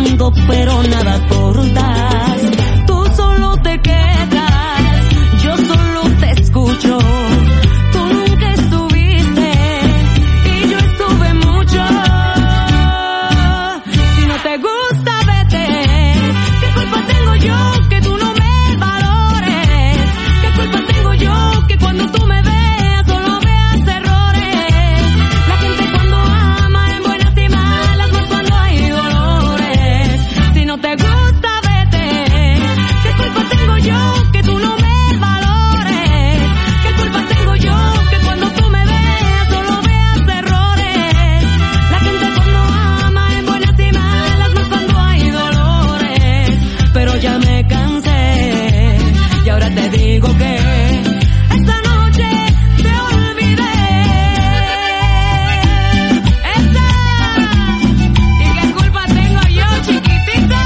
tengo, pero nada aportas. Tú solo te quedas, yo solo te escucho. Tú nunca estuviste y yo estuve mucho. Si no te gusta, vete. ¿Qué culpa tengo yo que tú no me valores? ¿Qué culpa tengo yo que cuando tú me veas solo veas errores? La gente cuando ama en buenas y malas, más cuando hay dolores. Si no te gusta, vete. ¿Qué culpa tengo yo que tú no me valores? ¿Qué culpa tengo yo que cuando tú me veas solo veas errores? La gente cuando ama en buenas y malas, más cuando hay dolores. Pero ya me cansé y ahora te digo que esta noche te olvidé. ¿Y qué culpa tengo yo, chiquitita?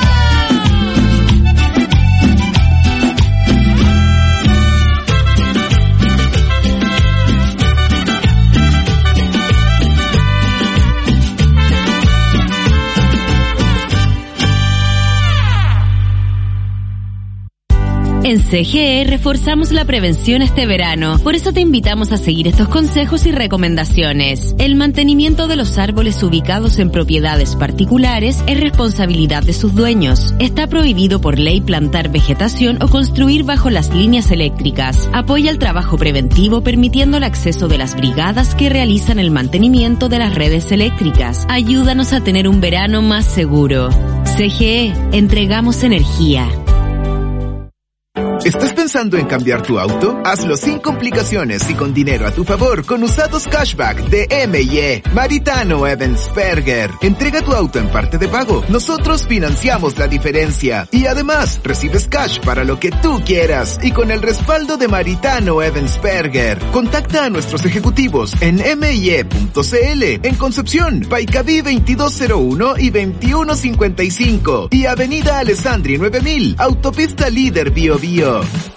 En CGE reforzamos la prevención este verano, por eso te invitamos a seguir estos consejos y recomendaciones. El mantenimiento de los árboles ubicados en propiedades particulares es responsabilidad de sus dueños. Está prohibido por ley plantar vegetación o construir bajo las líneas eléctricas. Apoya el trabajo preventivo permitiendo el acceso de las brigadas que realizan el mantenimiento de las redes eléctricas. Ayúdanos a tener un verano más seguro. CGE, entregamos energía. ¿Estás pensando en cambiar tu auto? Hazlo sin complicaciones y con dinero a tu favor con usados cashback de M&E. Maritano Evansperger. Entrega tu auto en parte de pago. Nosotros financiamos la diferencia. Y además, recibes cash para lo que tú quieras. Y con el respaldo de Maritano Evansperger. Contacta a nuestros ejecutivos en MIE.cl en Concepción, Paicaví 2201 y 2155. Y Avenida Alessandri 9000, Autopista Líder Bio Bio.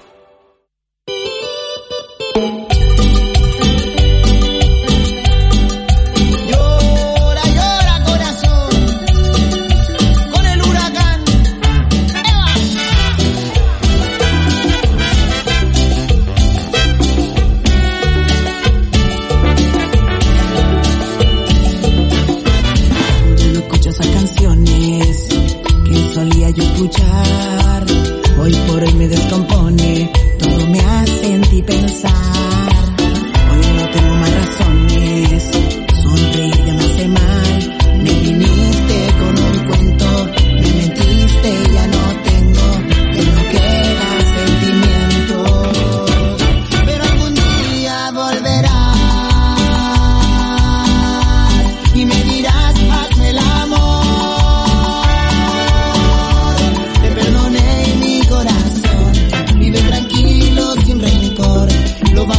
Hoy por hoy me descompone, todo me hace en ti pensar. Hoy no tengo más razones, sonreír ya me hace mal. Me viniste con un cuento, me mentiste, ya no queda sentimiento. Pero algún día volverás y me dirás, hazme el amor. Lo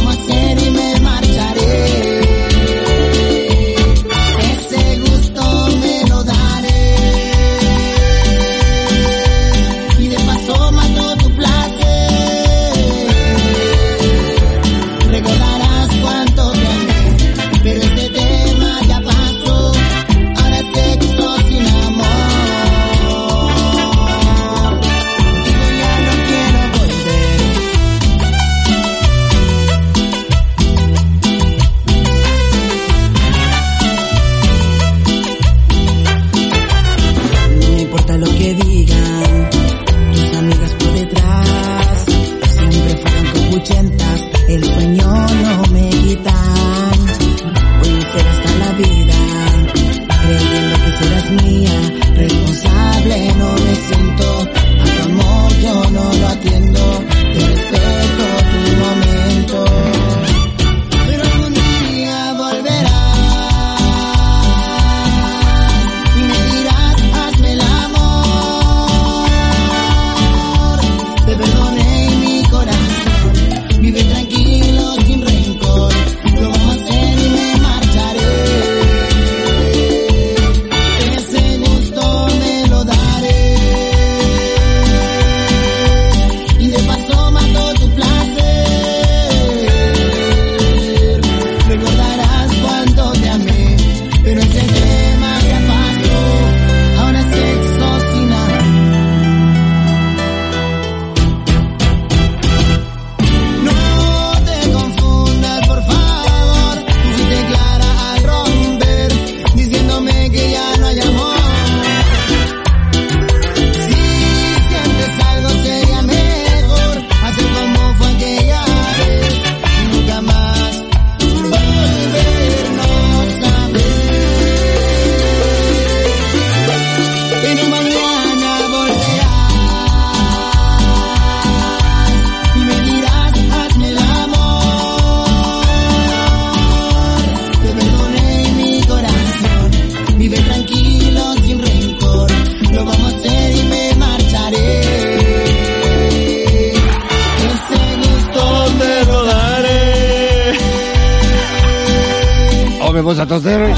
puse a toser.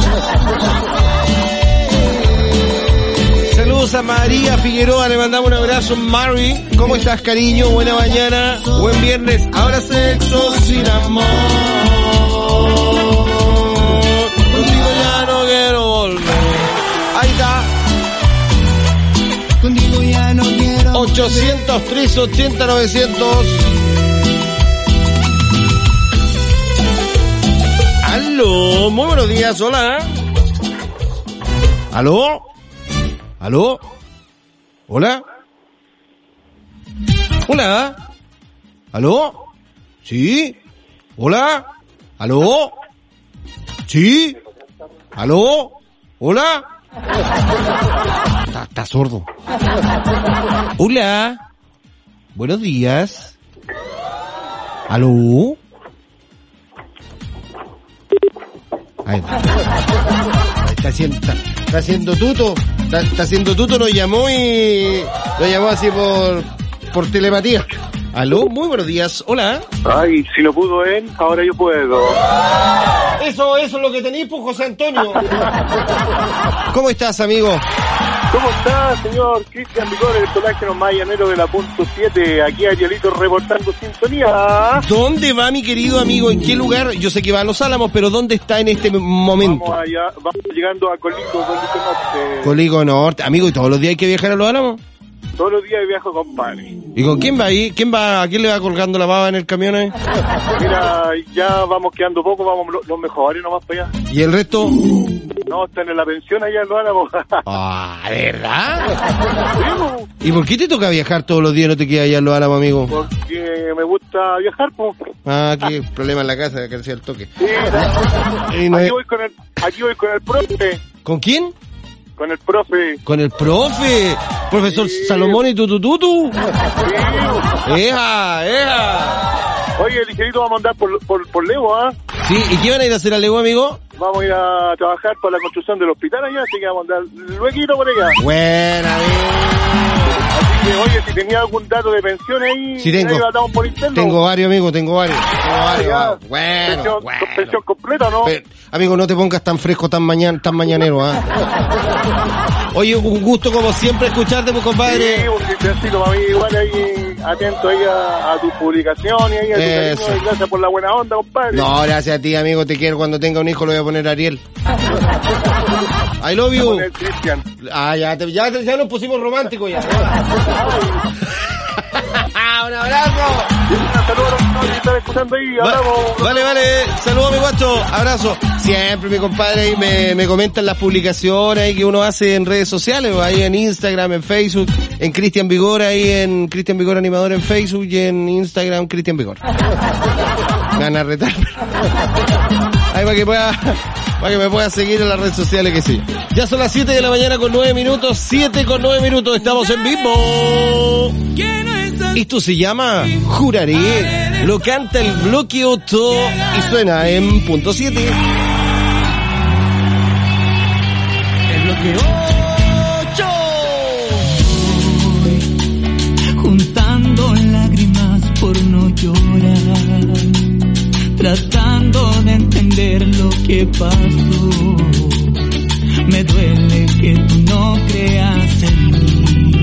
Saludos a María Figueroa, le mandamos un abrazo. Mari, ¿cómo estás, cariño? Buena mañana, buen viernes. Ahora sexo sin amor. Contigo ya no quiero volver. Ahí está. Contigo ya no quiero 803 80 900. Aló, muy buenos días, hola. Aló. ¿Aló? ¿Hola? ¿Hola? ¿Aló? ¿Sí? ¿Hola? ¿Aló? ¿Sí? ¿Aló? ¿Hola? Está sordo. Hola. Buenos días. ¿Aló? Ahí está haciendo tuto. Está haciendo tuto, nos llamó así por telepatía. Aló, muy buenos días, hola. Ay, si no pudo él, ahora yo puedo. Eso es lo que tenéis, pues, José Antonio. ¿Cómo estás, amigo? ¿Cómo está, señor Cristian Vigor, el colágeno mayanero de la punto 7? Aquí Arielito reportando sintonía. ¿Dónde va, mi querido amigo? ¿En qué lugar? Yo sé que va a Los Álamos, pero ¿dónde está en este momento? Vamos llegando a Colico Norte. Colico Norte. Amigo, ¿y todos los días hay que viajar a Los Álamos? Todos los días viajo, compadre. ¿Y con quién va ahí? ¿A quién le va colgando la baba en el camión ahí? Mira, ya vamos quedando poco, vamos los mejores nomás para allá. ¿Y el resto? No, están en la pensión allá en Los Álamos. Ah, ¿verdad? ¿Y por qué te toca viajar todos los días y no te quedas allá en Los Álamos, amigo? Porque me gusta viajar, pues. Ah, qué problema en la casa, que hacía el toque. Sí, aquí voy con el profe. ¿Con quién? Con el profe. ¿Con el profe? ¿Profesor Salomón y tutututu? Sí. ¡Eja! Oye, ligerito vamos a andar por Levo, ¿ah? Sí, ¿y qué van a ir a hacer a Levo, amigo? Vamos a ir a trabajar para la construcción del hospital allá, así que vamos a andar luego por allá. Buena, Así que, oye, si tenía algún dato de pensión ahí, sí, tengo. Ahí lo por interno. Tengo varios, amigo, tengo varios. Bueno. ¿Pensión completa, no? Pero, amigo, no te pongas tan fresco, tan mañanero, ¿ah? Oye, un gusto como siempre escucharte, pues, compadre. Sí, un cristiancito para mí, igual ahí, atento ahí a tu publicación y ahí a tu cariño, y gracias por la buena onda, compadre. No, gracias a ti, amigo, te quiero. Cuando tenga un hijo lo voy a poner Ariel. I love you. Con el Cristian. Ah, ya nos pusimos románticos ya. Un abrazo. Saludos a los que están escuchando ahí. Vale. Saludos, mi guacho. Abrazo. Siempre, mi compadre, ahí me comentan las publicaciones ahí que uno hace en redes sociales, ahí en Instagram, en Facebook, en Cristian Vigor, ahí en Cristian Vigor Animador en Facebook y en Instagram, Cristian Vigor. Me van a retar. Ahí para que me pueda seguir en las redes sociales, que sí. Ya son las 7 de la mañana con 9 minutos. 7 con 9 minutos. Estamos en vivo. Esto se llama Juraré. Lo canta el Bloque 8 y suena en punto 7. El Bloque 8. Juntando lágrimas por no llorar, tratando de entender lo que pasó. Me duele que tú no creas en mí,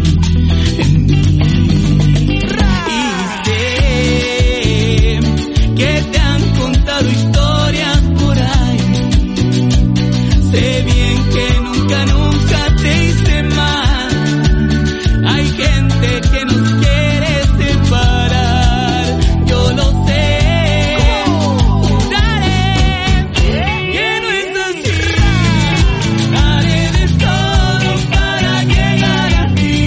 Y sé que te han contado historias por ahí. Sé bien que nunca te hice mal. Hay gente que nos quiere separar. Yo lo sé. Haré de todo para llegar a ti.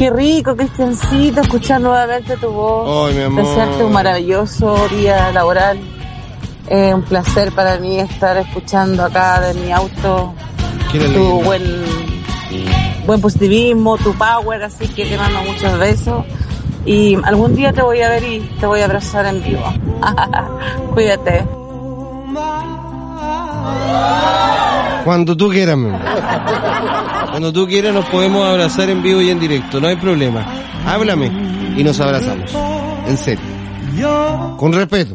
Qué rico, Cristiancito, escuchar nuevamente tu voz. Ay, mi amor. Desearte un maravilloso día laboral. Un placer para mí estar escuchando acá de mi auto tu buen positivismo, tu power, así que te mando muchos besos. Y algún día te voy a ver y te voy a abrazar en vivo. Cuídate. Cuando tú quieras, mi amor. Cuando tú quieras nos podemos abrazar en vivo y en directo, no hay problema. Háblame y nos abrazamos. En serio. Con respeto.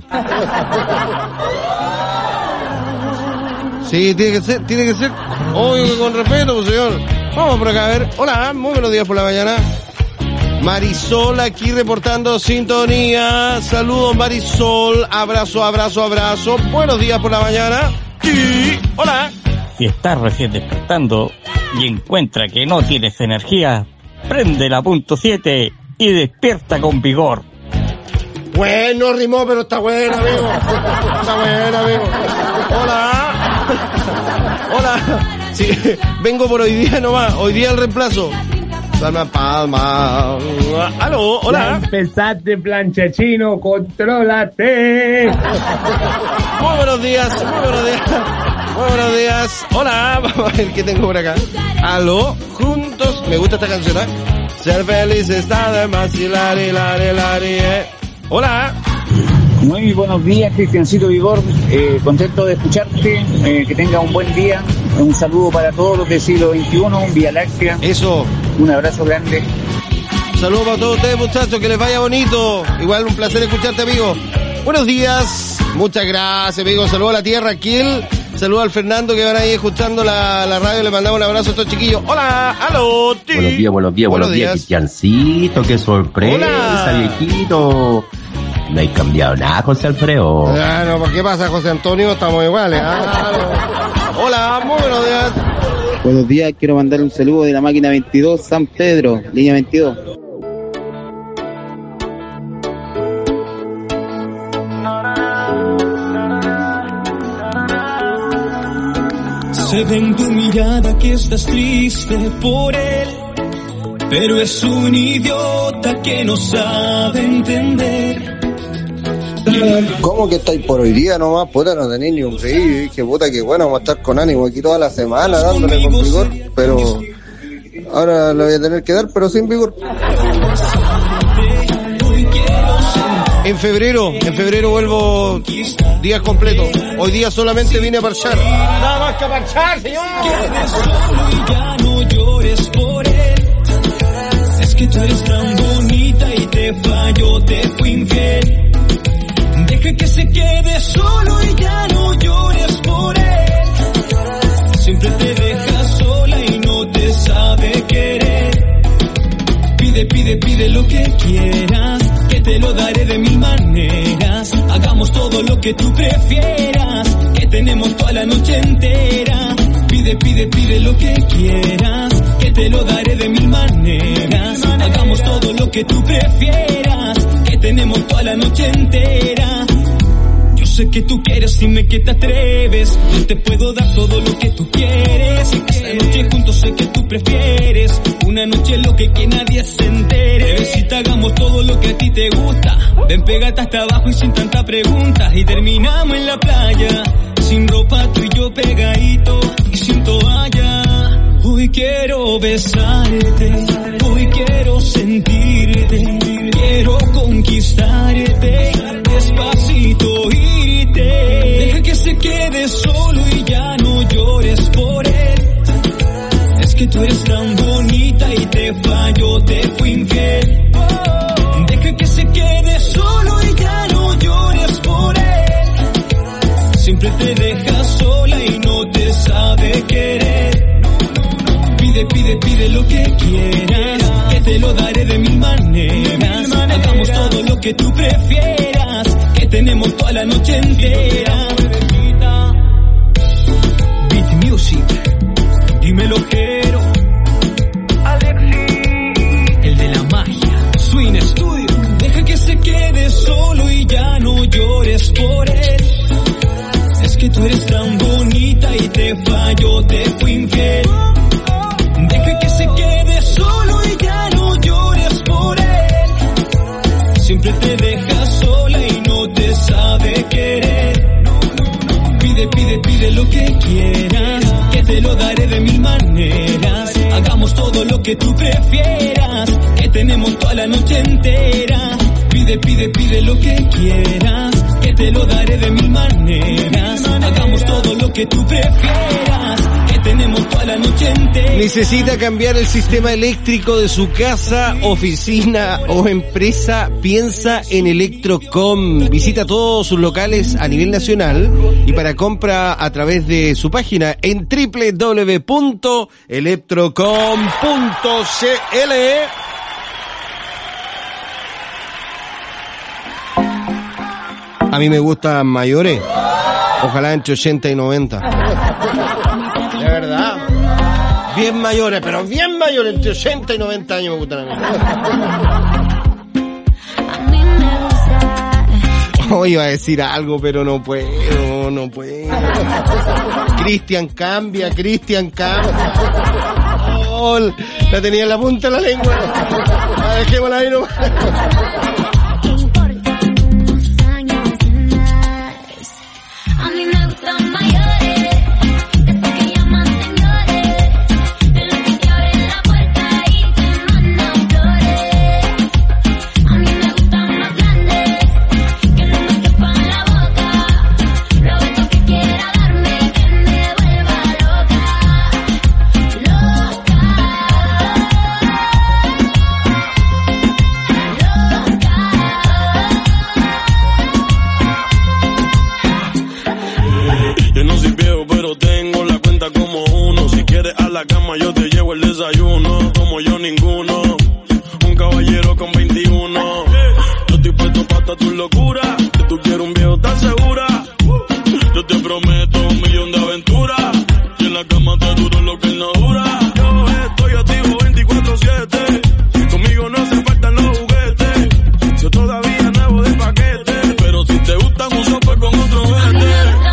Sí, tiene que ser. Obvio, con respeto, pues, señor. Vamos por acá a ver. Hola, muy buenos días por la mañana. Marisol aquí reportando sintonía. Saludos, Marisol. Abrazo. Buenos días por la mañana. Sí. Hola. Si estás recién despertando y encuentra que no tienes energía, prende la punto 7 y despierta con vigor. Bueno, rimó, pero está buena, amigo. Hola. Sí, vengo por hoy día nomás. Hoy día el reemplazo. Salma Palma. Aló, hola. Ya empezaste, planchachino, contrólate. Muy buenos días. Hola, vamos a ver qué tengo por acá. Aló, juntos. Me gusta esta canción, ¿eh? Ser feliz está de más y lari. Hola. Muy buenos días, Cristiancito Vigor. Contento de escucharte. Que tenga un buen día. Un saludo para todos los del siglo XXI, Vía Láctea. Eso. Un abrazo grande. Saludos para todos ustedes, muchachos, que les vaya bonito. Igual un placer escucharte, amigo. Buenos días. Muchas gracias, amigo. Saludos a la tierra, Kiel. Saludos al Fernando que van ahí escuchando la radio. Le mandamos un abrazo a estos chiquillos. Hola, aló. Buenos días, Cristiancito. Qué sorpresa, hola, viejito. No hay cambiado nada, José Alfredo. No, ¿por qué pasa, José Antonio? Estamos iguales. Hola, muy buenos días. Buenos días, quiero mandar un saludo de la máquina 22, San Pedro, línea 22. Se ve en tu mirada que estás triste por él, pero es un idiota que no sabe entender. ¿Cómo que estáis por hoy día nomás? Puta, no tenéis ni un reír. Y dije, puta, que bueno, vamos a estar con ánimo aquí toda la semana dándole con vigor, pero ahora lo voy a tener que dar, pero sin vigor. En febrero vuelvo días completos. Hoy día solamente vine a parchar. Nada más que a parchar, señor. Quedes solo y ya no llores por él. Es que tú eres tan bonita y te falló, te fui infiel. Deja que se quede solo y ya no llores por él. Siempre te deja sola y no te sabe querer. Pide lo que quieras, que te lo daré de mil maneras. Hagamos todo lo que tú prefieras, que tenemos toda la noche entera. Pide lo que quieras, que te lo daré de mil maneras. Hagamos todo lo que tú prefieras, que tenemos toda la noche entera. Yo sé que tú quieres, dime que te atreves. Yo te puedo dar todo lo que tú quieres. Esta noche juntos sé que tú prefieres una noche lo que nadie se entere. Bebecita, hagamos todo lo que a ti te gusta. Ven, pégate hasta abajo y sin tanta pregunta. Y terminamos en la playa, sin ropa tú y yo pegadito y sin toalla. Hoy quiero besarte, hoy quiero sentirte, quiero conquistarte, despacito irte. Deja que se quede solo y ya no llores por él. Es que tú eres tan bonita y te falló, te fui infiel. Deja que se quede solo y ya no llores por él. Siempre te deja sola y no te sabe querer. Pide lo que quieras, que te lo daré de mil maneras. Hagamos todo lo que tú prefieras, que tenemos toda la noche entera. Beat Music, dímelo quiero. El de la magia, Swing Studio. Deja que se quede solo y ya no llores por él. Es que tú eres tan bonita y te falló, te fui infiel. Deja que se quede solo y ya no llores. todo lo que tú prefieras, que tenemos toda la noche entera. Pide, pide, pide lo que quieras, que te lo daré de mil maneras. Hagamos todo lo que tú prefieras, que tenemos toda la noche entera. ¿Necesita cambiar el sistema eléctrico de su casa, oficina o empresa? Piensa en Electrocom. Visita todos sus locales a nivel nacional y para compra a través de su página en www.electrocom.cl. A mí me gustan mayores, ojalá entre 80 y 90. De verdad. Bien mayores, pero bien mayores, entre 80 y 90 años me gustan a mí. Hoy iba a decir algo, pero no puedo. Cristian, cambia. Oh, la tenía en la punta de la lengua. Dejémosla ahí nomás. La cama yo te llevo el desayuno, como yo ninguno, un caballero con 21. Yo estoy puesto para tu locura, que tú quieres un viejo tan segura. Yo te prometo 1.000.000 de aventuras, y en la cama te duro lo que él no dura. Yo estoy activo 24/7, conmigo no hace falta los juguetes. Yo todavía nuevo de paquete, pero si te gustan uso pues con otro vete.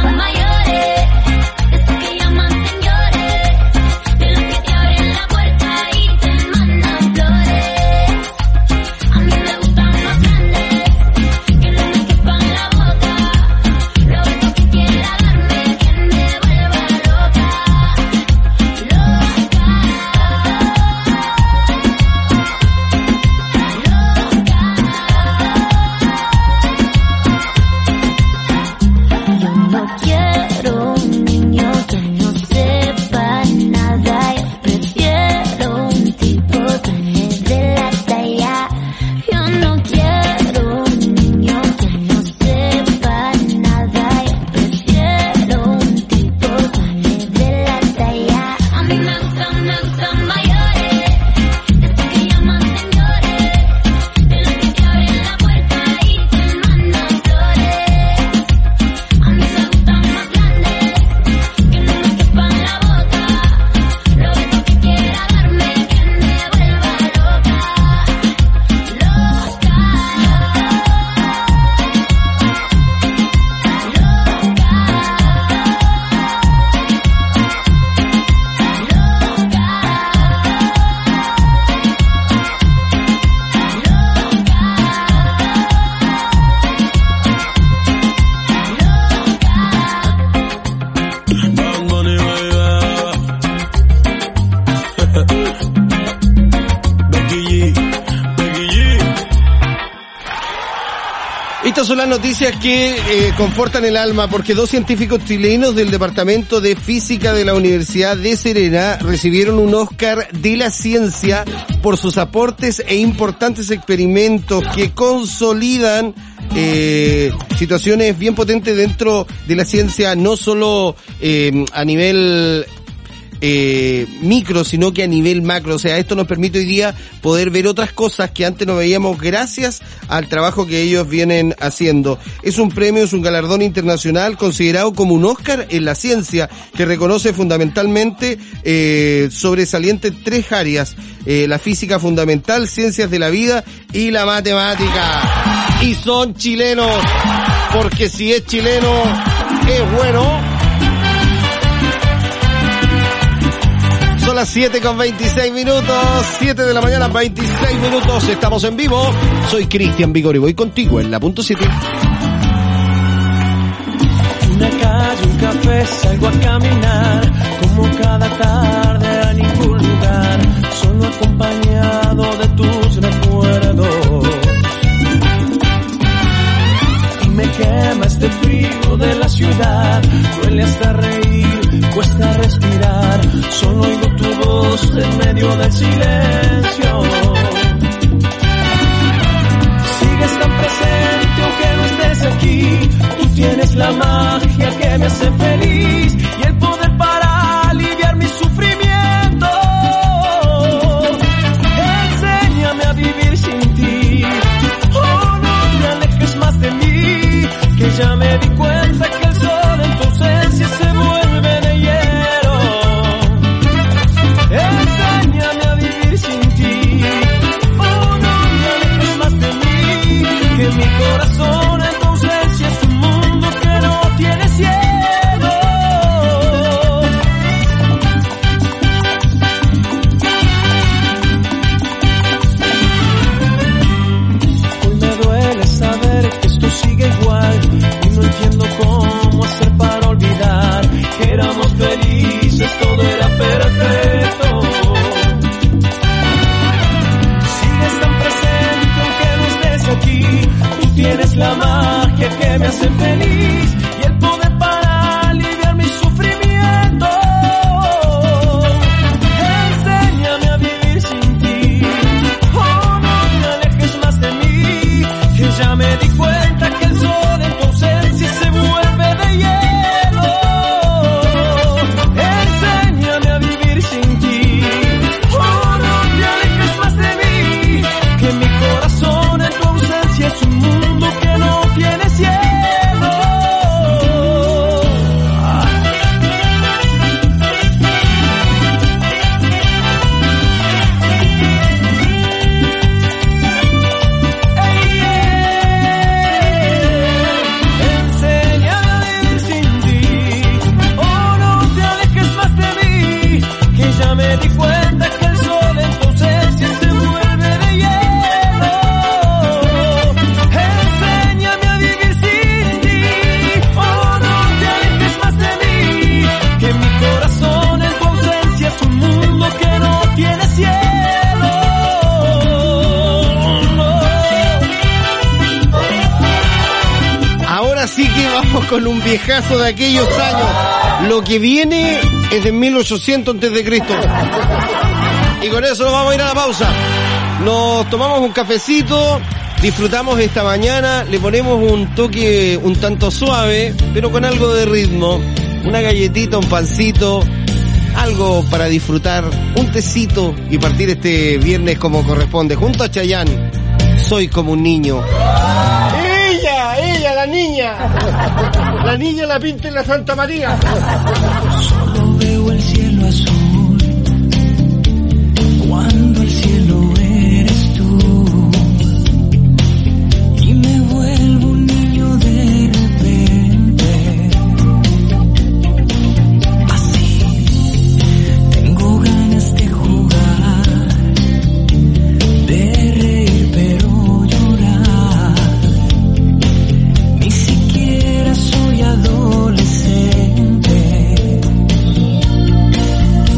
Estas son las noticias que confortan el alma, porque 2 científicos chilenos del Departamento de Física de la Universidad de Serena recibieron un Oscar de la ciencia por sus aportes e importantes experimentos que consolidan situaciones bien potentes dentro de la ciencia, no solo a nivel micro, sino que a nivel macro. O sea, esto nos permite hoy día poder ver otras cosas que antes no veíamos gracias al trabajo que ellos vienen haciendo. Es un premio, es un galardón internacional considerado como un Oscar en la ciencia, que reconoce fundamentalmente sobresalientes 3 áreas: la física fundamental, ciencias de la vida y la matemática. Y son chilenos, porque si es chileno, es bueno. Son las 7:26, 7 de la mañana, 26 minutos, estamos en vivo. Soy Cristian Vigor y voy contigo en la punto 7. Una calle, un café, salgo a caminar, como cada tarde a ningún lugar. silencio. Sigues tan presente aunque no estés aquí. Tú tienes la magia que me hace feliz y el poder para aliviar mi sufrimiento. Enséñame a vivir sin ti. Oh, no te alejes más de mí, que ya me di cuenta que el sol en tu ausencia se vuelve de hielo. Enséñame a vivir sin ti. Oh, no te alejes más de mí, que mi corazón en tu ausencia es un mundo que no tiene cielo. Hoy me duele saber que esto sigue igual y no entiendo cómo hacer para olvidar que éramos felices, todo era perfecto. Sigues tan presente aunque no estés aquí. Tú tienes la magia que me hace feliz y el poder para aliviar mi sufrimiento. Enséñame a vivir sin ti. Oh, no te alejes más de mí, que ya me di cuenta que el sol en tu ausencia se vuelve de hielo. Enséñame a vivir sin ti. Oh, no te alejes más de mí, que mi corazón en tu ausencia es un mundo que no tiene cielo. Enséñame a vivir sin ti. Oh, no te alejes más de mí, que ya me di cuenta que el sol en tu ausencia se vuelve de hielo. Enséñame a vivir sin ti. Oh, no te alejes más de mí, que mi corazón en tu ausencia es un mundo que no tiene cielo. Ahora sí que vamos con un viejazo de aquellos años. Lo que viene es de 1800 a.C. Y con eso nos vamos a ir a la pausa. Nos tomamos un cafecito, disfrutamos esta mañana, le ponemos un toque un tanto suave, pero con algo de ritmo. Una galletita, un pancito, algo para disfrutar, un tecito y partir este viernes como corresponde. Junto a Chayanne, Soy como un niño. Ella, la niña. La niña la pinta en la Santa María. Solo veo el cielo azul cuando el cielo eres tú, y me vuelvo un niño de repente. Así tengo ganas de jugar, de reír pero llorar. Ni siquiera soy adolescente.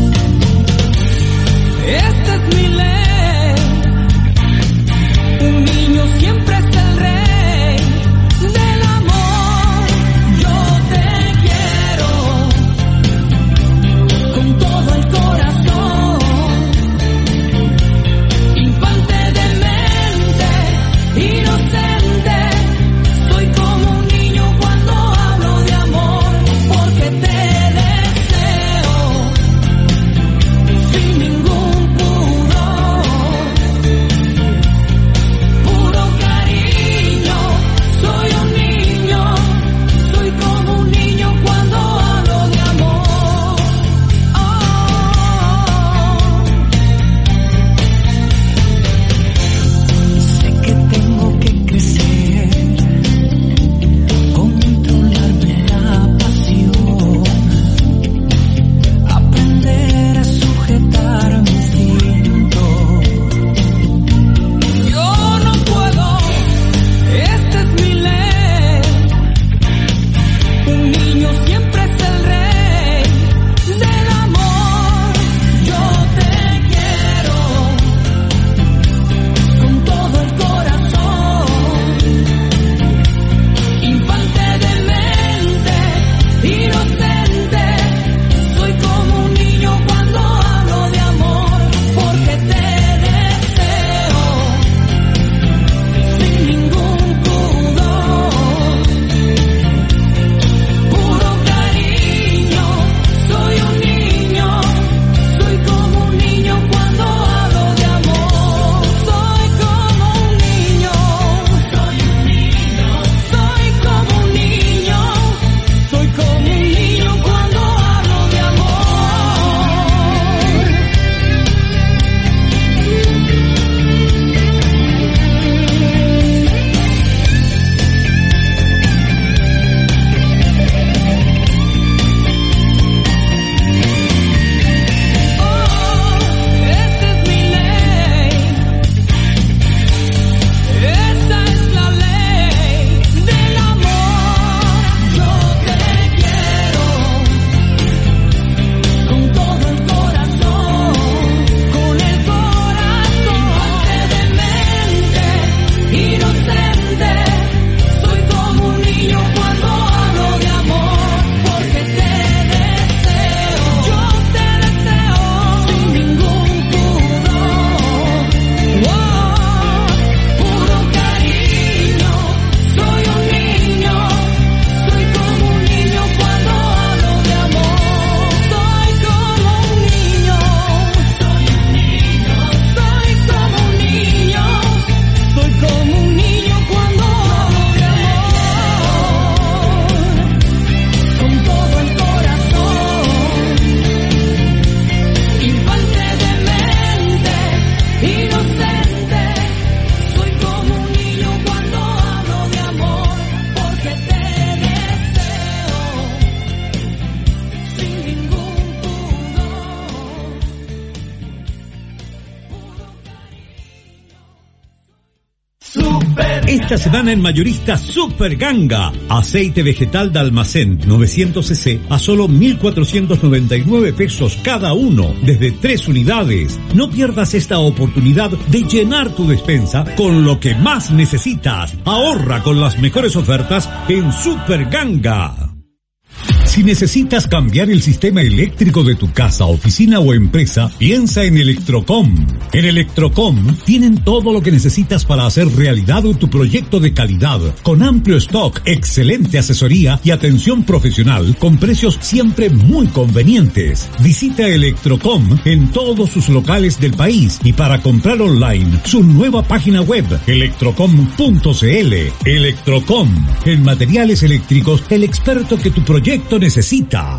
Esta semana en mayorista Super Ganga. Aceite vegetal de almacén 900 cc a solo 1.499 pesos cada uno, desde 3 unidades. No pierdas esta oportunidad de llenar tu despensa con lo que más necesitas. Ahorra con las mejores ofertas en Super Ganga. Si necesitas cambiar el sistema eléctrico de tu casa, oficina o empresa, piensa en Electrocom. En Electrocom tienen todo lo que necesitas para hacer realidad tu proyecto de calidad, con amplio stock, excelente asesoría y atención profesional, con precios siempre muy convenientes. Visita Electrocom en todos sus locales del país y para comprar online, su nueva página web, electrocom.cl. Electrocom, en materiales eléctricos, el experto que tu proyecto necesita.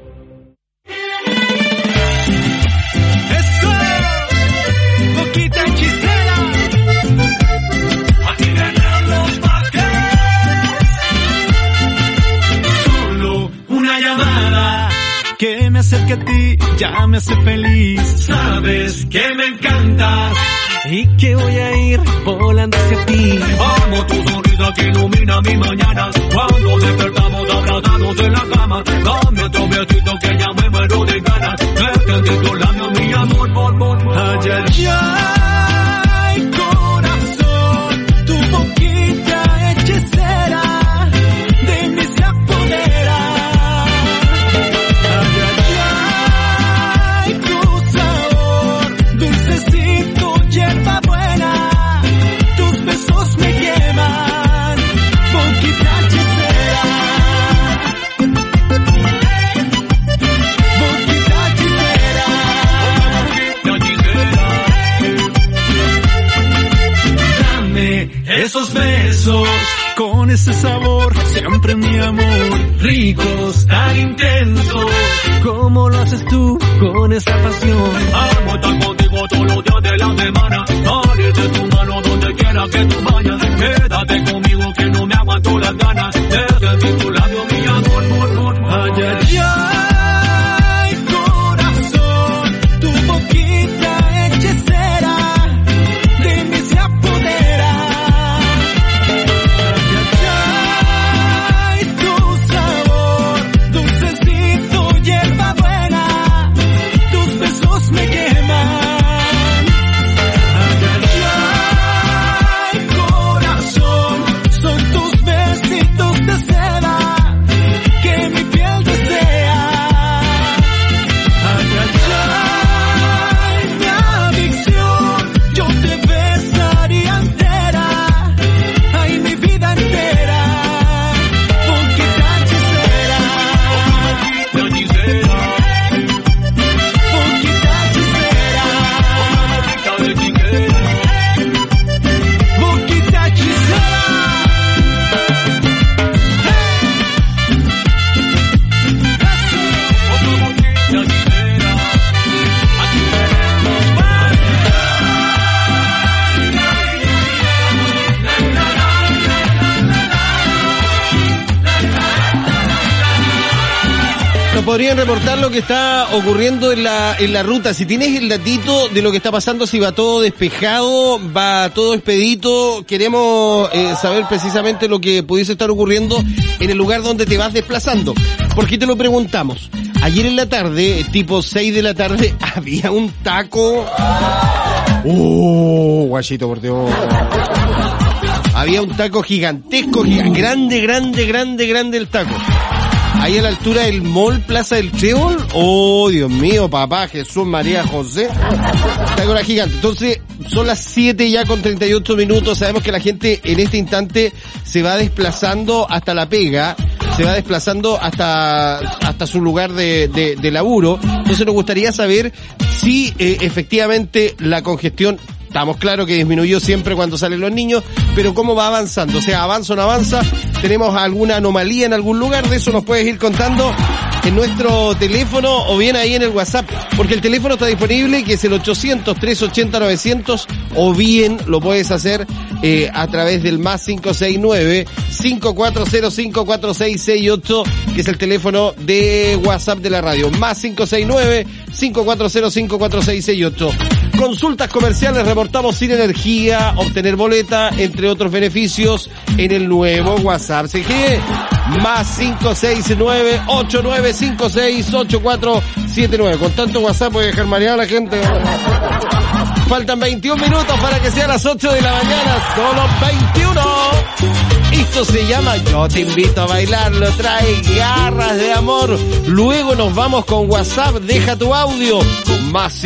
Eso, boquita hechicera. Aquí ganamos pa' qué. Solo una llamada que me acerque a ti, ya me hace feliz. Sabes que me encantas y que voy a ir volando hacia ti. Amo tu sonrisa que ilumina mi mañana. Cuando despertamos abrazados en la cama, dame otro besito que ya me muero de ganas. Métete en tus labios mi amor, ay, ay, ay, corazón, tu boquita hechicera de mí se apodera. Ay, ay, ay, tu sabor, dulcecito, hierba buena, tus besos me queman, boquita hechicera, boquita hechicera, dame esos besos con ese sabor, siempre mi amor, ricos, tan intensos, como lo haces tú con esa pasión. Amo estar contigo todos los días de la semana, dale de tu mano donde quiera que tú vayas, quédate conmigo que no me aguanto las ganas, de sentir tu labio mi amor, ay, ay, ay, corazón, tu boquita hechicera de mí se apodera. Ay, tu sabor, dulcecito, hierba buena, tus besos me queman. Ay, ay, corazón, son tus besitos de seda que mi piel desea. Ay, ay, mi adicción, yo te besaría entera, ay, mi vida entera, boquita hechicera, boquita hechicera, boquita hechicera, boquita hechicera. Nos podrían reportar lo que está ocurriendo en la ruta. Si tienes el datito de lo que está pasando, si va todo despejado, va todo expedito, queremos saber precisamente lo que pudiese estar ocurriendo en el lugar donde te vas desplazando. ¿Por qué te lo preguntamos? Ayer en la tarde, tipo 6 de la tarde, había un taco. Guachito, por Dios. Había un taco gigantesco, grande el taco. Ahí a la altura del mall Plaza del Trébol. Oh, Dios mío, papá, Jesús, María, José. Taco era gigante. Entonces, son las 7 ya con 38 minutos. Sabemos que la gente en este instante se va desplazando hasta la pega. Se va desplazando hasta su lugar de laburo. Entonces nos gustaría saber si efectivamente la congestión, estamos claros que disminuyó siempre cuando salen los niños, pero cómo va avanzando, o sea, avanza o no avanza, tenemos alguna anomalía en algún lugar, de eso nos puedes ir contando en nuestro teléfono o bien ahí en el WhatsApp, porque el teléfono está disponible, que es el 800-380-900, o bien lo puedes hacer a través del más 569-5405-4668, que es el teléfono de WhatsApp de la radio, más 569-5405-4668. consultas comerciales, reportamos sin energía, obtener boleta, entre otros beneficios en el nuevo WhatsApp CGE. Más 569-8956-8479. Con tanto WhatsApp voy a dejar mareado a la gente. Faltan 21 minutos para que sea las 8 de la mañana. Solo 21. Esto se llama Yo te invito a bailarlo. Trae garras de amor. Luego nos vamos con WhatsApp. Deja tu audio. Más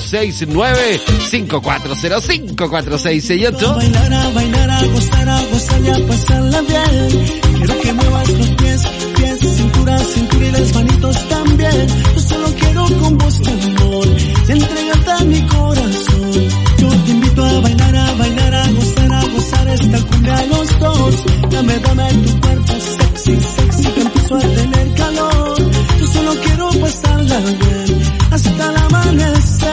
569-5405-4668. Bailar, a gozar y a pasarla bien. Quiero que muevas los pies, cintura y las manitos también. Yo solo quiero con vos tu amor y entregarte a mi corazón. Yo te invito a bailar, a gozar esta cumbia a los dos. Dame tu cuerpo sexy, que empiezo a tener calor. Yo solo quiero pasarla bien hasta el amanecer.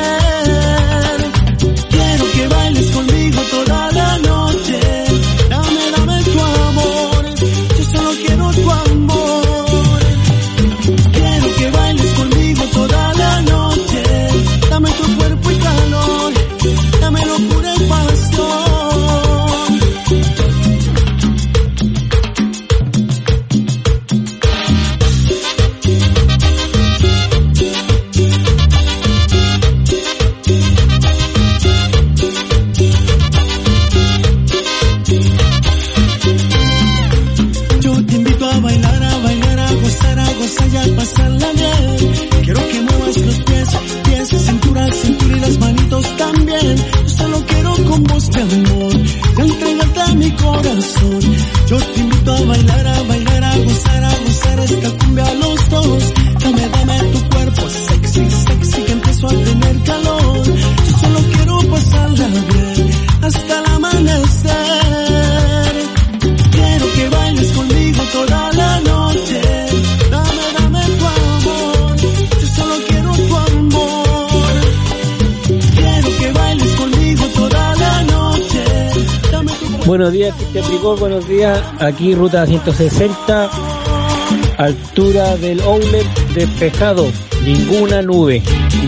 Quiero que bailes conmigo toda la noche. Dame tu amor, yo solo quiero tu amor. Quiero que bailes conmigo toda la noche. Dame tu cuerpo y calor, dame locura y pasión. Y a pasarla bien. Quiero que muevas los pies, cintura y las manitos también. Yo solo quiero con vos mi amor y entregarte a mi corazón. Yo te invito a bailar, a gozar esta cumbia a los dos. Dame tu cuerpo sexy, que empiezo a tener calor. Yo solo quiero pasarla bien hasta el amanecer. Quiero que bailes conmigo toda la noche. Dame tu amor, yo solo quiero tu amor. Quiero que bailes conmigo toda la noche. Dame tu amor. Buenos días, Cristian Bricol, buenos días. Aquí ruta 160, altura del outlet, despejado, ninguna nube.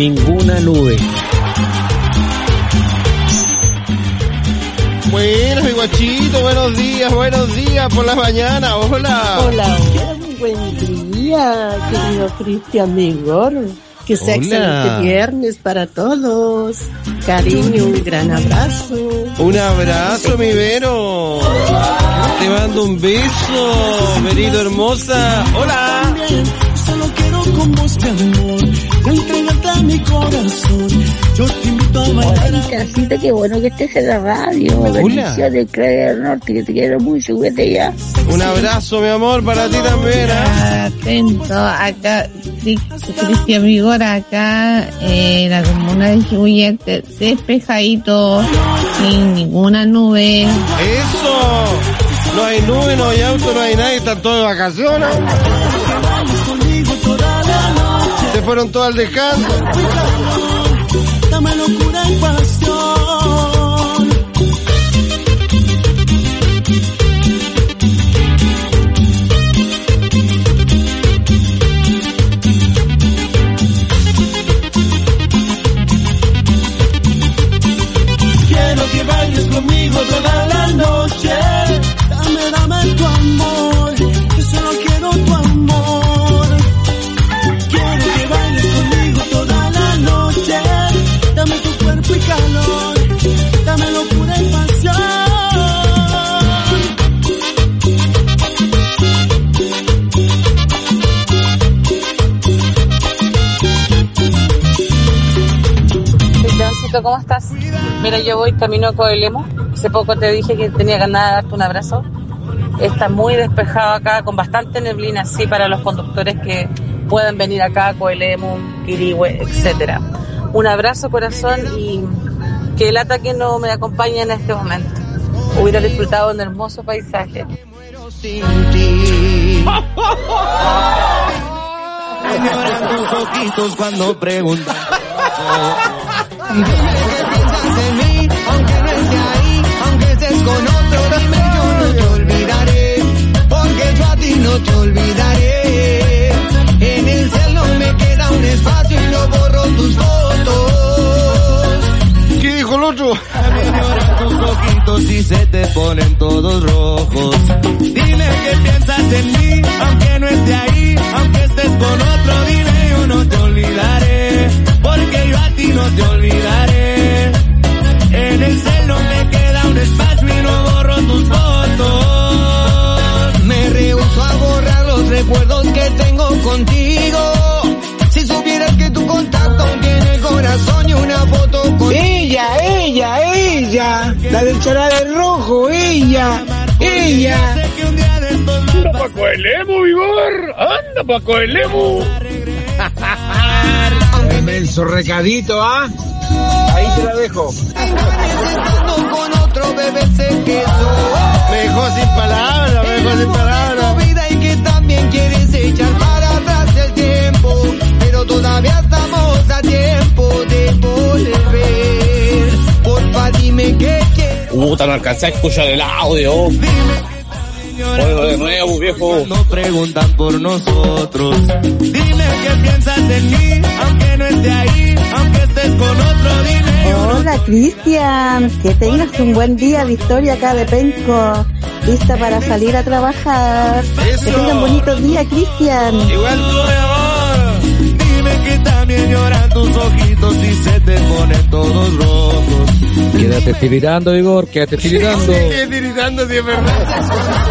Bueno, mi guachito, buenos días por la mañana, hola. Hola, muy buen día, querido Cristian Vigor. Que sea excelente viernes para todos. Cariño, un gran abrazo. Un abrazo, mi Vero. Te mando un beso, Verito hermosa. Hola. Solo quiero con vos mi amor, entregarte a mi corazón. Yo te invito a bailar. Hola, Casita, qué bueno que estés en la radio. Bendiciones, Claudia del Norte, que te quiero mucho, vete ya. Un abrazo, mi amor, para ti también. Atento, acá, Cristian Vigor, acá, la comuna de Jibuyete, despejadito, sin ninguna nube. ¡Eso! No hay nube, no hay auto, no hay nadie, están todos de vacaciones. Se fueron todos al descanso. Dame locura y pasión. Quiero que bailes conmigo toda la noche. Dame tu amor, yo solo quiero tu amor. Quiero que bailes conmigo toda la noche. Dame tu cuerpo y calor, dame locura y pasión. ¿Cómo estás? Mira, yo voy camino a Coelemo. Hace poco te dije que tenía ganas de darte un abrazo. Está muy despejado acá, con bastante neblina, así para los conductores que puedan venir acá a Coelemo, Quirihue, etcétera. Un abrazo, corazón, y que lata que no me acompaña en este momento. Hubiera disfrutado un hermoso paisaje. Tus ojitos cuando preguntan. Dime que piensas en mí, aunque no esté ahí, aunque estés con otro, dime, yo no te olvidaré, porque yo a ti no te olvidaré. En el cielo me queda un espacio y no borro tus fotos. amigo. Tus ojitos y se te ponen todos rojos. Dime qué piensas en mí, aunque no esté ahí, aunque estés con otro, dime yo no te olvidaré, porque yo a ti no te olvidaré. En el cel no me queda un espacio y no borro tus fotos. Me rehúso a borrar los recuerdos que tengo contigo. Si supieras que tu contacto tiene el corazón y una foto con... Ella, la del charal rojo, ella. Anda pa' coelemo, Vigor, anda pa' coelemo. Inmenso recadito, ¿ah? Ahí te la dejo. Con otro bebé se quedó. Me dejó sin palabras, vida y que también quieres echar para atrás el tiempo, pero todavía estamos a tiempo de volver. Porfa, dime qué quieres. Puta, no alcancé a escuchar el audio. Ponlo de nuevo, viejo. No preguntan por nosotros. Dime qué piensas en mí, aunque no esté ahí, aunque estés con otro, dime. Hola, Cristian, que tengas un buen día, Victoria acá de Penco, lista para salir a trabajar. Eso. Que tengan bonito día, Cristian. Igual tú, mi amor. Dime que también lloran tus ojitos y se te ponen todos rojos. Quédate tiritando, Igor, quédate tiritando. Sigue tiritando, si es verdad.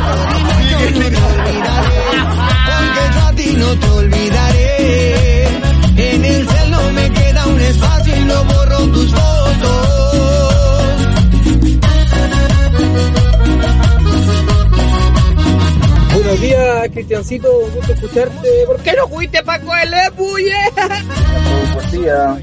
Porque yo a ti no te olvidaré. En el cel no me queda un espacio y no borro tus fotos. Buenos días, Cristiancito, un gusto escucharte. ¿Por qué no fuiste pa' coelemo, Buenos días.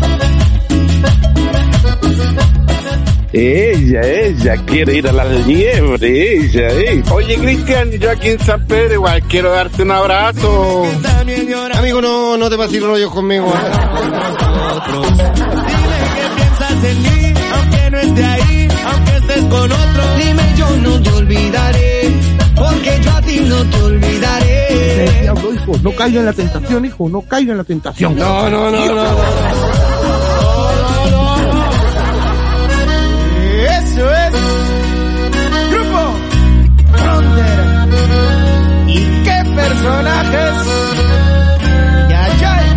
Ella quiere ir a la liebre, ella. Oye, Cristian, yo aquí en San Pedro igual quiero darte un abrazo. Amigo, no te pases rollos conmigo. Dime qué piensas en mí, aunque no esté ahí, aunque estés con otro. Dime yo no te olvidaré, porque yo a ti no te olvidaré. Diablo, hijo, no caiga en la tentación, hijo, no caiga en la tentación. No. Eso es Grupo Frontera. ¿Y qué personajes? Ya.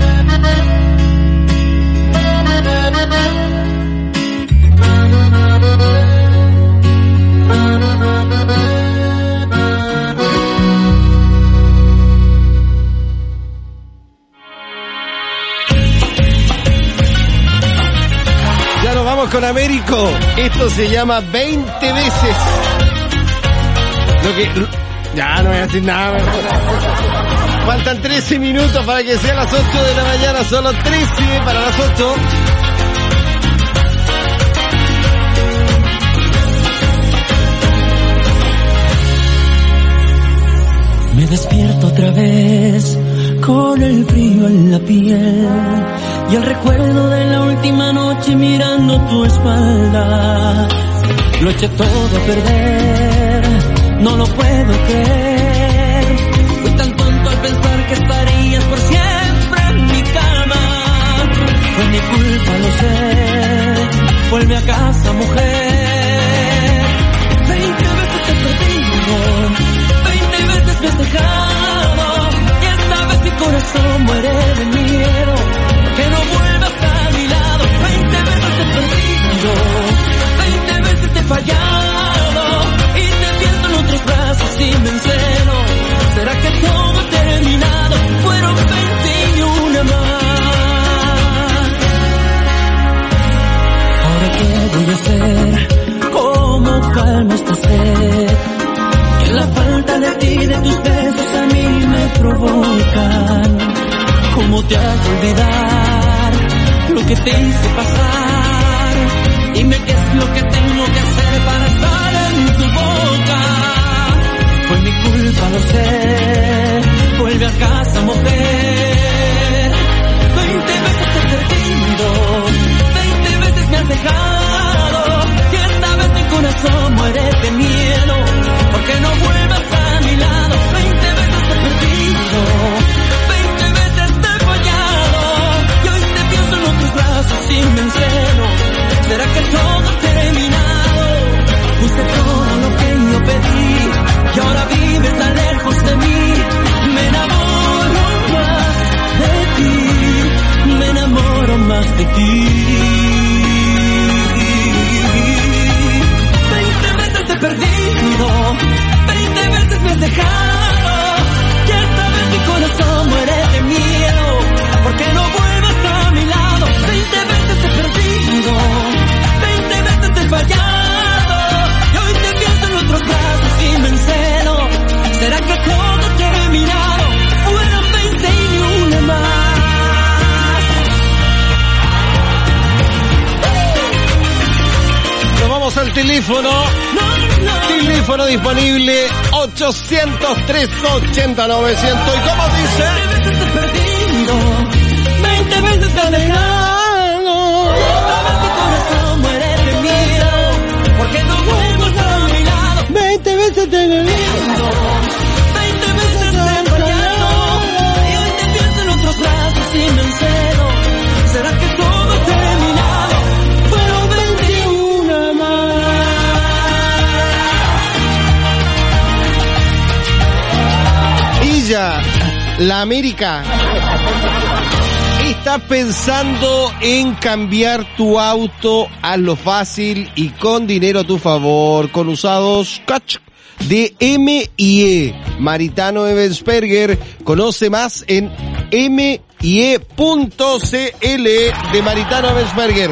Ya nos vamos con Américo. Esto se llama 20 veces. Ya no voy a decir nada mejor. Faltan 13 minutos para que sea las 8 de la mañana. Solo 13 para las 8. Me despierto otra vez con el frío en la piel y el recuerdo de la última noche mirando tu espalda. Lo eché todo a perder, no lo puedo creer. Fui tan tonto al pensar que estarías por siempre en mi cama. Fue mi culpa, lo sé. Vuelve a casa, mujer. 20 veces te he perdido, 20 veces me has dejado, y esta vez mi corazón muere de miedo, que no vuelvas a mi lado. 20 veces te he perdido, 20 veces te he fallado, y te pienso en otros brazos y me encelo. ¿Será que todo ha terminado? Fueron 21 más. ¿Ahora qué voy a hacer? ¿Cómo calmo esta sed? Que la falta de ti, de tus besos a mí me provocan. ¿Cómo te has de olvidar lo que te hice pasar? Dime qué es lo que tengo que hacer para estar en tu boca. Fue mi culpa, lo sé. Vuelve a casa, mujer. 20 veces te he perdido, 20 veces me has dejado, y esta vez mi corazón muere de miedo, porque no vuelvas a mi lado. 20 veces te he perdido, 20 veces te he fallado, y hoy te pienso en otros brazos y me encelo. ¿Será que todo ha terminado? Fuiste todo lo que yo pedí y ahora vives tan lejos de mí. Me enamoro más de ti, me enamoro más de ti. 20 veces te he perdido, 20 veces me has dejado, y esta vez mi corazón muere de miedo, porque no vuelvas a mi lado. 20 veces te he perdido, 20 veces te he fallado, y hoy te pierdo en otros brazos y me encelo. ¿Será que todo ha terminado? Fueron 20 y ni una más. Nos vamos al teléfono. Teléfono disponible 800-380-900. ¿Y cómo dice? 20 veces te he perdido, 20 veces te he dejado, esta vez mi corazón muere de miedo, porque no vuelvas a mi lado. 20 veces te he perdido, 20 veces te he fallado, y hoy te pienso en otros brazos y me encelo. ¿Será que todo ha terminado? Fueron 21 más. La América está pensando en cambiar tu auto a lo fácil y con dinero a tu favor, con usados Catch de M&E Maritano Ebensperger. Conoce más en MIE.cl de Maritano Ebensperger.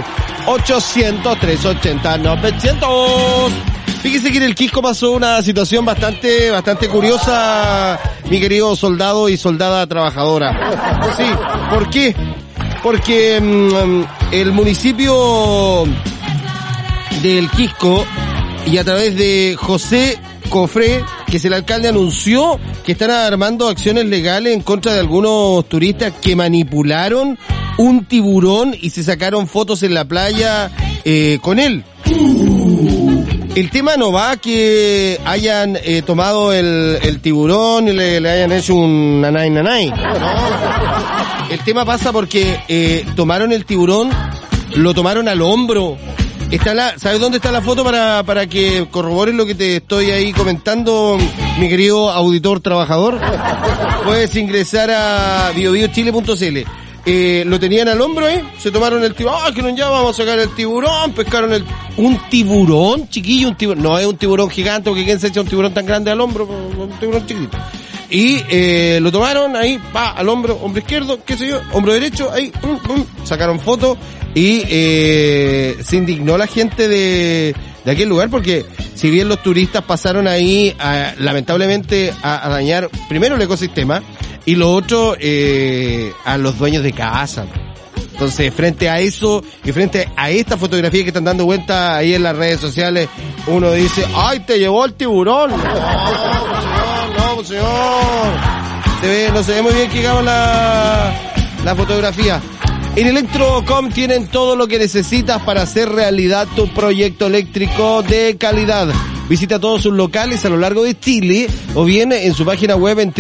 800-380-900. Fíjese que en el Quisco pasó una situación bastante curiosa, mi querido soldado y soldada trabajadora. Sí, ¿por qué? Porque el municipio del Quisco, y a través de José Cofré, que es el alcalde, anunció que están armando acciones legales en contra de algunos turistas que manipularon un tiburón y se sacaron fotos en la playa con él. El tema no va que hayan tomado el tiburón y le hayan hecho un nanay. No. El tema pasa porque tomaron el tiburón, lo tomaron al hombro. ¿Sabes dónde está la foto para que corrobores lo que te estoy ahí comentando, mi querido auditor trabajador? Puedes ingresar a biobiochile.cl. Lo tenían al hombro, se tomaron el tiburón, que nos ya vamos a sacar el tiburón, pescaron un tiburón, chiquillo, un tiburón, no es un tiburón gigante, porque quién se echa un tiburón tan grande al hombro, un tiburón chiquitito. Y lo tomaron ahí, al hombro izquierdo, qué sé yo, hombro derecho, ahí, sacaron foto y se indignó la gente de aquel lugar, porque si bien los turistas pasaron ahí lamentablemente a dañar primero el ecosistema y lo otro a los dueños de casa. Entonces, frente a eso y frente a esta fotografía que están dando vuelta ahí en las redes sociales, uno dice, ¡ay, te llevó el tiburón! No, señor. No se ve muy bien que llegamos la fotografía. En Electrocom tienen todo lo que necesitas para hacer realidad tu proyecto eléctrico de calidad. Visita todos sus locales a lo largo de Chile o bien en su página web en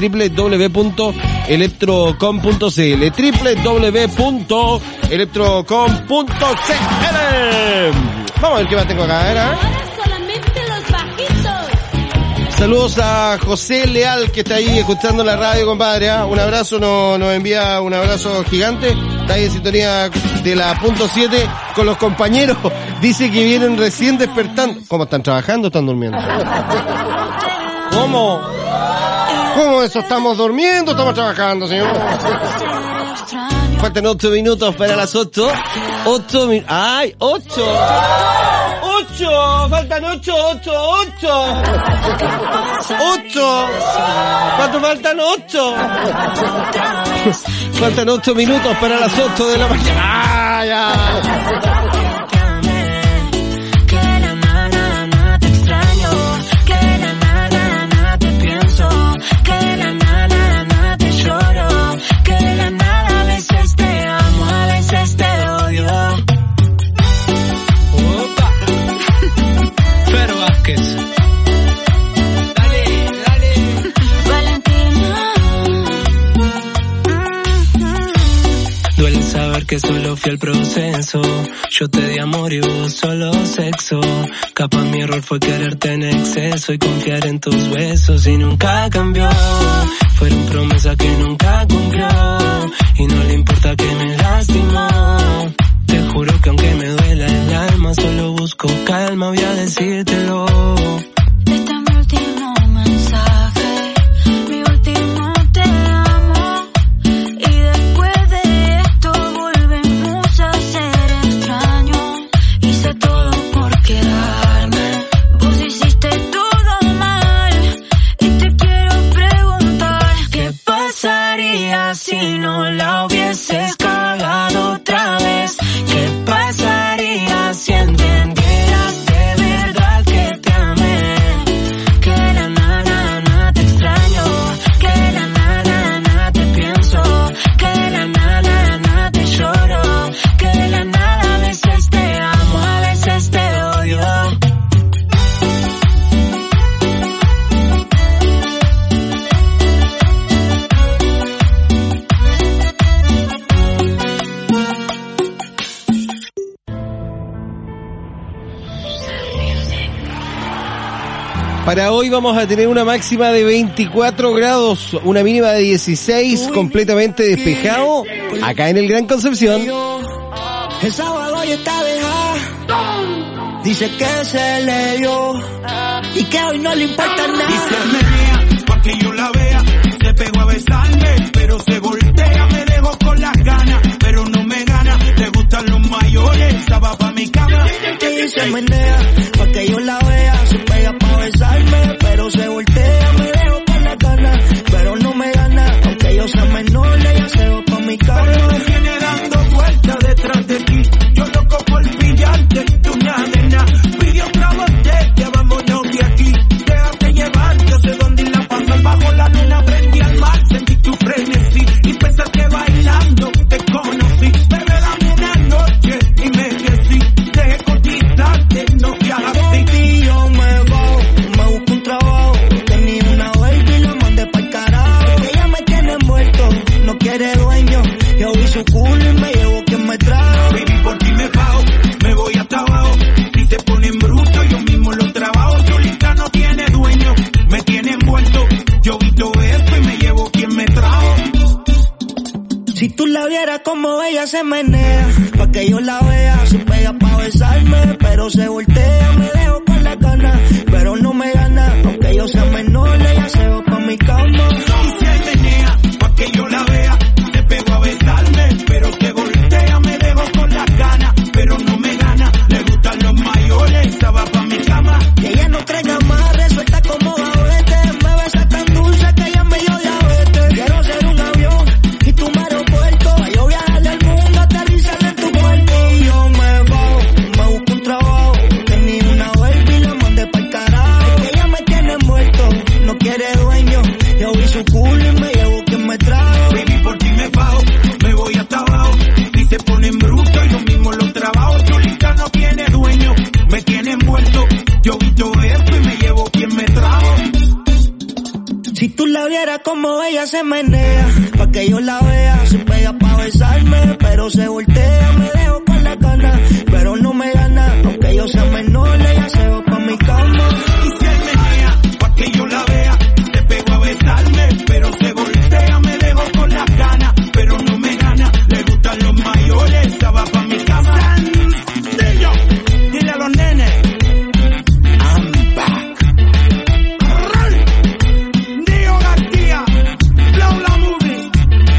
www.electrocom.cl www.electrocom.cl. Vamos a ver qué más tengo acá, ¿verdad? Saludos a José Leal, que está ahí escuchando la radio, compadre. Un abrazo, nos envía un abrazo gigante. Está ahí en sintonía de la .7 con los compañeros. Dice que vienen recién despertando. ¿Cómo están trabajando o están durmiendo? ¿Cómo? ¿Cómo eso? ¿Estamos durmiendo o estamos trabajando, señor? Faltan 8 minutos para las 8. 8 minutos. ¡Ay, 8! 8, faltan 8. 8. ¿Cuánto faltan? 8. Faltan 8 minutos para las 8 de la mañana. ¡Ah, ya! Que solo que el proceso. Yo te di amor y vos solo sexo. Capaz mi error fue quererte en exceso y confiar en tus besos y nunca cambió. Fueron promesas que nunca cumplió y no le importa que me lastimó. Te juro que aunque me duela el alma, solo busco calma, voy a decírtelo. Este es mi último mensaje, mi último te amo. Y después de esto volvemos a ser extraños. Hice todo por quedarme, vos hiciste todo mal. Y te quiero preguntar, ¿qué pasaría si no la hubieses cagado otra vez? ¿Qué pasaría si entendieras de verdad que te amé? Que la nada te extraño, que la nada te pienso, que la nada te lloro, que la nada a veces te amo, a veces te odio. Para hoy vamos a tener una máxima de 24 grados, una mínima de 16, completamente despejado, acá en el Gran Concepción. El sábado ya está dejada, dice que se leyó y que hoy no le importa nada. Y se menea pa' que yo la vea, se pegó a besarme, pero se voltea, me dejó con las ganas, pero no me gana, le gustan los mayores, estaba pa' mi cama. Y se menea pa' que yo la vea, se pega pa' besarme, pero se voltea, me dejo con las ganas, pero no me gana, aunque yo sea menor, ella se va pa' mi cama. Pero me viene dando vueltas detrás de ti, yo loco por pillarte, tú una nena, pide otra botella, vámonos de aquí, déjate llevar, yo sé dónde la pasar, bajo la luna prendí al mar, sentí tu frenesí, y pensar que bailando te conocí, bebé dame una noche, y me crecí, dejé cotizarte, no seas así. Y yo me busco un trabajo, tenía una baby, la mandé pa'l carajo, ella me tiene envuelto, no quiere dueño, yo vi su culo y me llevo quien me trajo. Baby, por ti me pago, me voy hasta abajo, si te ponen bruto, yo mismo lo trabajo, Yolita no tiene dueño, me tiene envuelto, yo vi todo esto y me llevo quien me trajo. Si tú la vieras como ella se menea, pa' que yo la vea, se pega pa' besarme, pero se voltea, me dejo con la gana, pero no me gana, aunque yo sea menor, ella se va pa' mi cama. Y se menea, pa' que yo la vea, se pegó a besarme, pero se voltea, me dejo con las ganas, pero no me gana, le gustan los mayores, estaba pa' mi cama. Que ella no traiga más, resuelta como gavete, me besa tan dulce que ella me dio diabetes. Quiero ser un avión y tú me aeropuerto, pa' yo viajarle al mundo, aterrizar en tu cuerpo. Y yo me busco un trabajo, tenía una baby, la mandé pa'l carajo, que ella me tiene envuelto, no quiere dueño, yo vi su culo y me llevo quien me trajo. Baby, por ti me pago, me voy hasta abajo, si se ponen bruto, yo mismo lo trabajo, Yolita no tiene dueño, me tiene envuelto, yo vi todo esto y me llevo quien me trajo. Si tú la vieras como ella se menea, pa' que yo la vea, se pega pa' besarme, pero se voltea, me dejo con la gana, pero no me gana, aunque yo sea menor, ella se va pa' mi cama. Y se menea, pa' que yo la vea, se pegó a besarme, pero se voltea, me dejo con las ganas, pero no me gana, le gustan los mayores, estaba pa' mi cama. Sencillo, dile a los nenes, I'm back. Dio García, Flow la movie,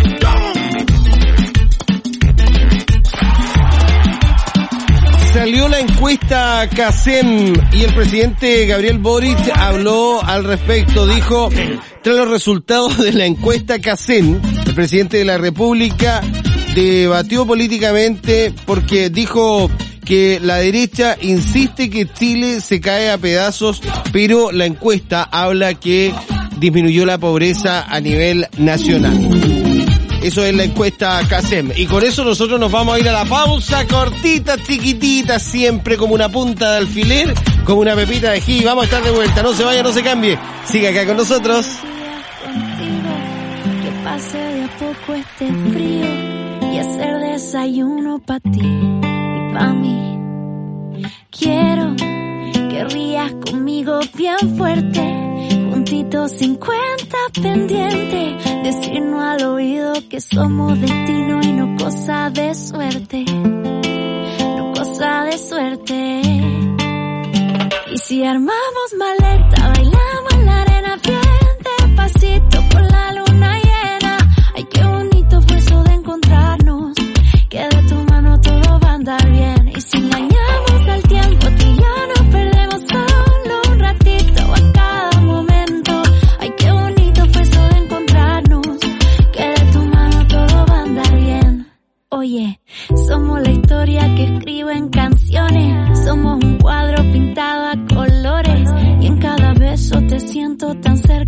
Salió la encuesta CACEM y el presidente Gabriel Boric habló al respecto. Dijo, tras los resultados de la encuesta CACEM, el presidente de la República debatió políticamente porque dijo que la derecha insiste que Chile se cae a pedazos, pero la encuesta habla que disminuyó la pobreza a nivel nacional. Eso es la encuesta CACEM. Y con eso nosotros nos vamos a ir a la pausa cortita, chiquitita, siempre como una punta de alfiler, como una pepita de ají. Vamos a estar de vuelta. No se vaya, no se cambie. Siga acá con nosotros. Que pase de a poco este frío y y hacer desayuno pa' ti y pa' mí. Quiero que rías conmigo bien fuerte, juntitos 50 pendiente, decirnos al oído que somos destino y no cosa de suerte, no cosa de suerte. Y si armamos maleta, bailamos en la arena bien despacito con la luna llena. Ay, qué bonito fue eso de encontrarnos, que de tu mano todo va a andar bien. Y si engañamos al tiempo, tú y yo nos perdemos solo un ratito a cada momento. Ay, qué bonito fue eso de encontrarnos, que de tu mano todo va a andar bien. Oye, somos la historia que escribo en canciones, somos un cuadro pintado a colores, y en cada beso te siento tan